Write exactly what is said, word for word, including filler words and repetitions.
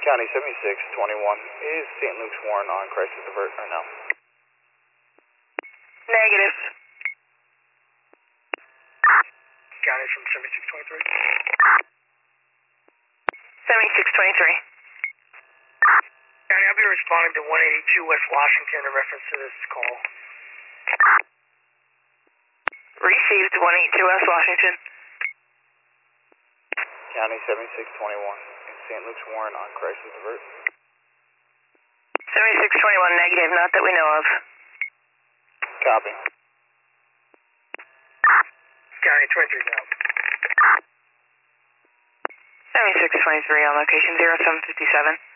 County seventy-six twenty-one. Is Saint Luke's Warren on crisis alert or no? Negative. County from seventy-six twenty-three. seventy-six twenty-three. County, I'll be responding to one eighty-two West Washington in reference to this call. Received one eighty-two West Washington. County seventy-six twenty-one. Is Saint Luke's Warren on crisis alert? seventy-six twenty-one negative, not that we know of. Copy. County twenty-three now. seventy-six twenty-three on location zero seven fifty-seven.